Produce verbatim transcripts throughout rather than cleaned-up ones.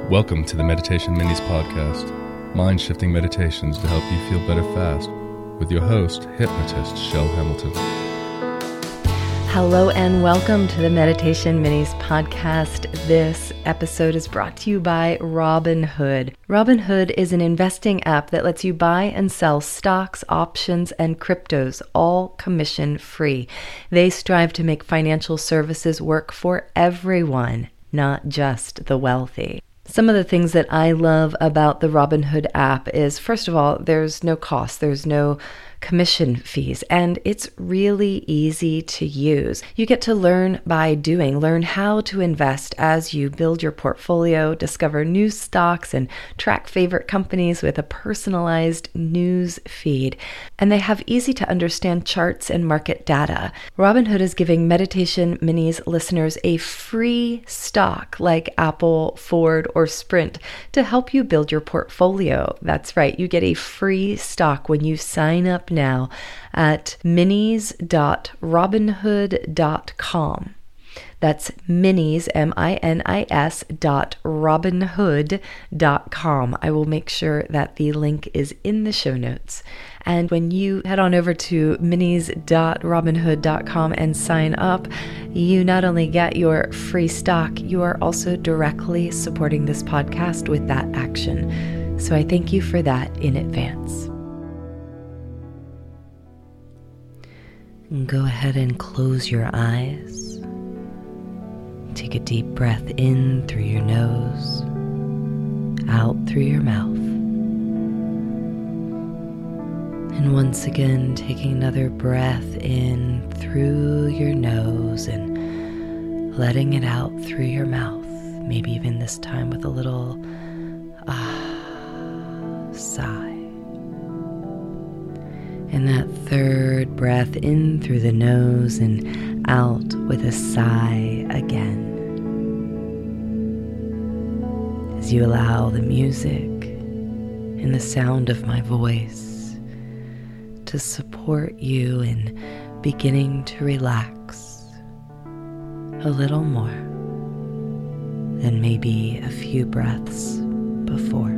Welcome to the Meditation Minis podcast, mind-shifting meditations to help you feel better fast, with your host, hypnotist Shell Hamilton. Hello and welcome to the Meditation Minis podcast. This episode is brought to you by Robinhood. Robinhood is an investing app that lets you buy and sell stocks, options, and cryptos, all commission-free. They strive to make financial services work for everyone, not just the wealthy. Some of the things that I love about the Robinhood app is, first of all, there's no cost, there's no commission fees, and it's really easy to use. You get to learn by doing, learn how to invest as you build your portfolio, discover new stocks, and track favorite companies with a personalized news feed. And they have easy to understand charts and market data. Robinhood is giving Meditation Minis listeners a free stock like Apple, Ford, or Sprint to help you build your portfolio. That's right, you get a free stock when you sign up now at minis dot robinhood dot com. That's minis, M I N I S dot robinhood dot com. I will make sure that the link is in the show notes. And when you head on over to minis dot robinhood dot com and sign up, you not only get your free stock, you are also directly supporting this podcast with that action. So I thank you for that in advance. Go ahead and close your eyes. Take a deep breath in through your nose, out through your mouth. And once again, taking another breath in through your nose and letting it out through your mouth. Maybe even this time with a little ah sigh. And that third breath in through the nose and out with a sigh again. As you allow the music and the sound of my voice to support you in beginning to relax a little more than maybe a few breaths before.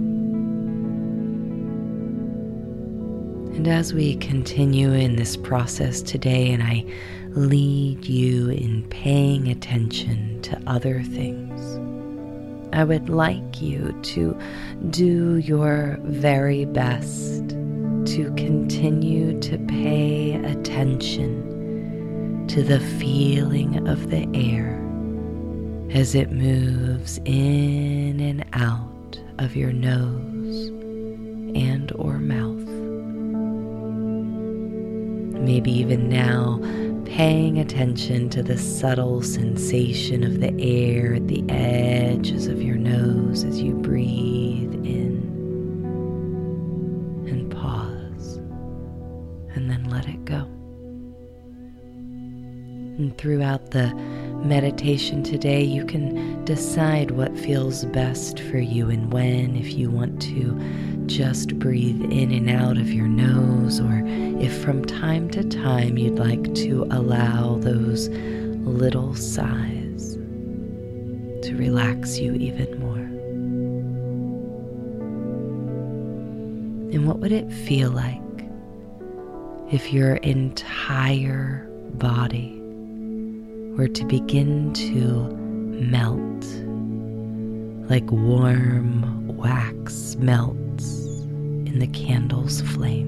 And as we continue in this process today, and I lead you in paying attention to other things, I would like you to do your very best to continue to pay attention to the feeling of the air as it moves in and out of your nose and or mouth. Maybe even now, paying attention to the subtle sensation of the air at the edges of your nose as you breathe in and pause and then let it go. And throughout the meditation today, you can decide what feels best for you and when, if you want to just breathe in and out of your nose, or if from time to time you'd like to allow those little sighs to relax you even more. And what would it feel like if your entire body were to begin to melt like warm wax melts in the candle's flame,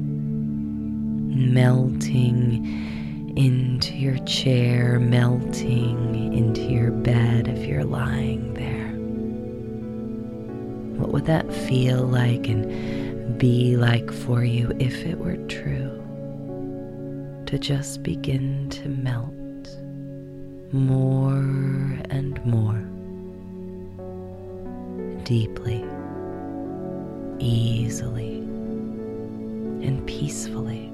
melting into your chair, melting into your bed if you're lying there? What would that feel like and be like for you if it were true to just begin to melt more and more deeply, easily, and peacefully?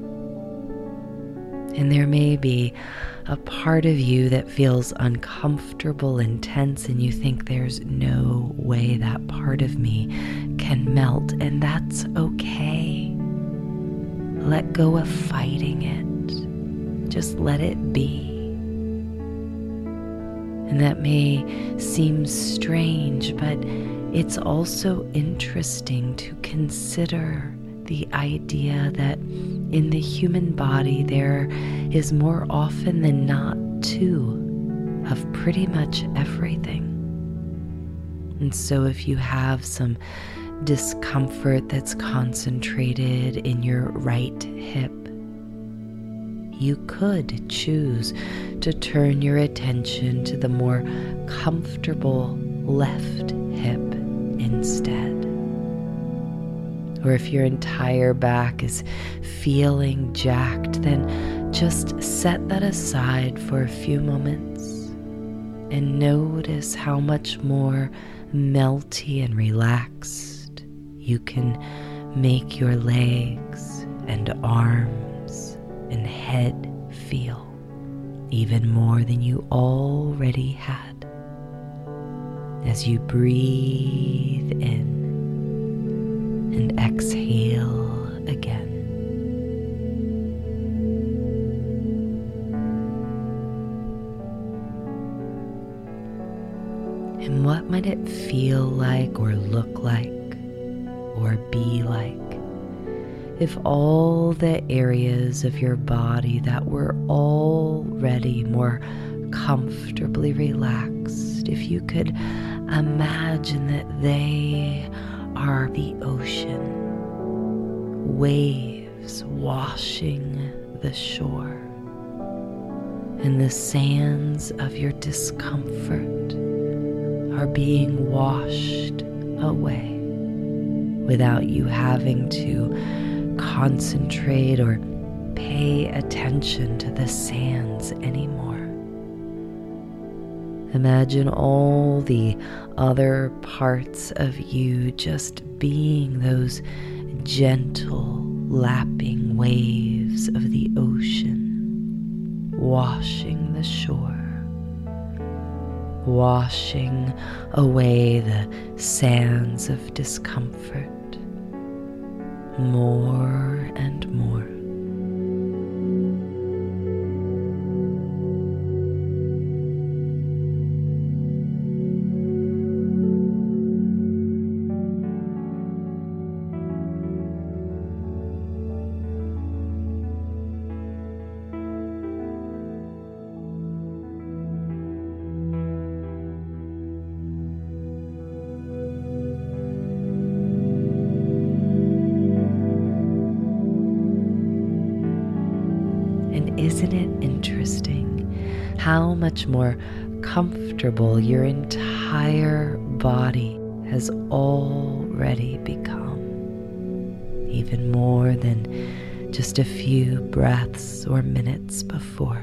And there may be a part of you that feels uncomfortable and tense, and you think there's no way that part of me can melt, and that's okay. Let go of fighting it. Just let it be. And that may seem strange, but it's also interesting to consider the idea that in the human body there is more often than not two of pretty much everything. And so if you have some discomfort that's concentrated in your right hip, you could choose to turn your attention to the more comfortable left hip instead. Or if your entire back is feeling jacked, then just set that aside for a few moments and notice how much more melty and relaxed you can make your legs and arms and head feel, even more than you already had, as you breathe in and exhale again. And what might it feel like or look like or be like if all the areas of your body that were already more comfortably relaxed, if you could imagine that they are the ocean, waves washing the shore, and the sands of your discomfort are being washed away without you having to concentrate or pay attention to the sands anymore. Imagine all the other parts of you just being those gentle lapping waves of the ocean, washing the shore, washing away the sands of discomfort more and more. Isn't it interesting how much more comfortable your entire body has already become, even more than just a few breaths or minutes before?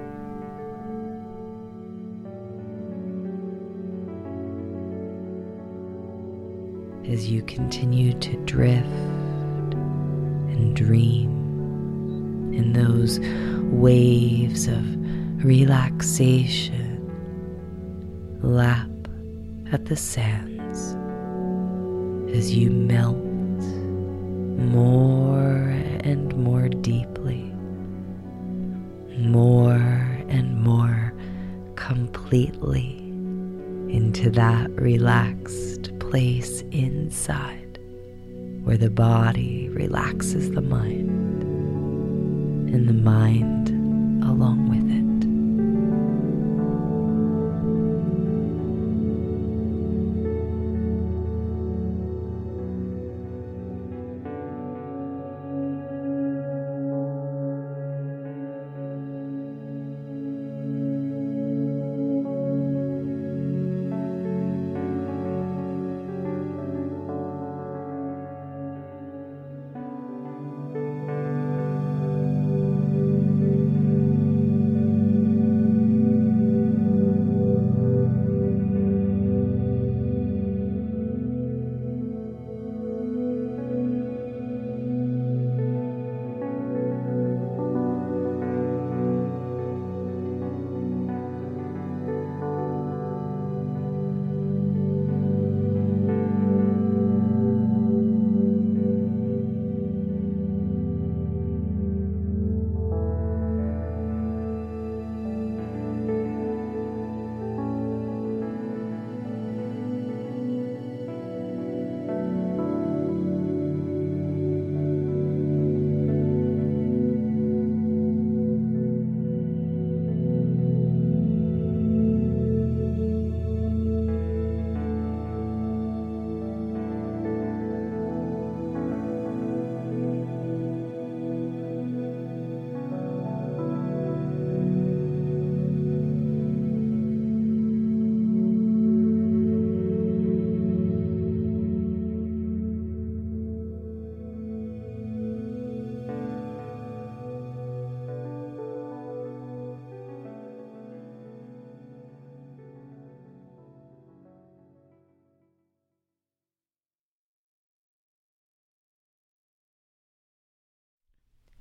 As you continue to drift and dream in those waves of relaxation, lap at the sands as you melt more and more deeply, more and more completely into that relaxed place inside where the body relaxes the mind and the mind along with it.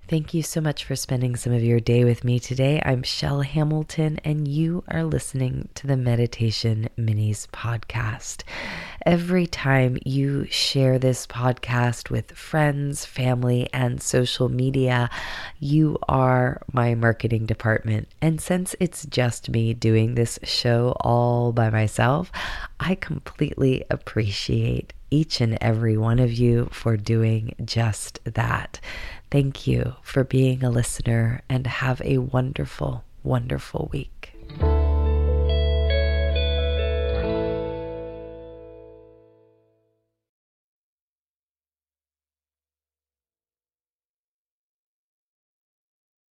Thank you so much for spending some of your day with me today. I'm Shell Hamilton, and you are listening to the Meditation Minis podcast. Every time you share this podcast with friends, family, and social media, you are my marketing department. And since it's just me doing this show all by myself, I completely appreciate each and every one of you for doing just that. Thank you for being a listener, and have a wonderful, wonderful week.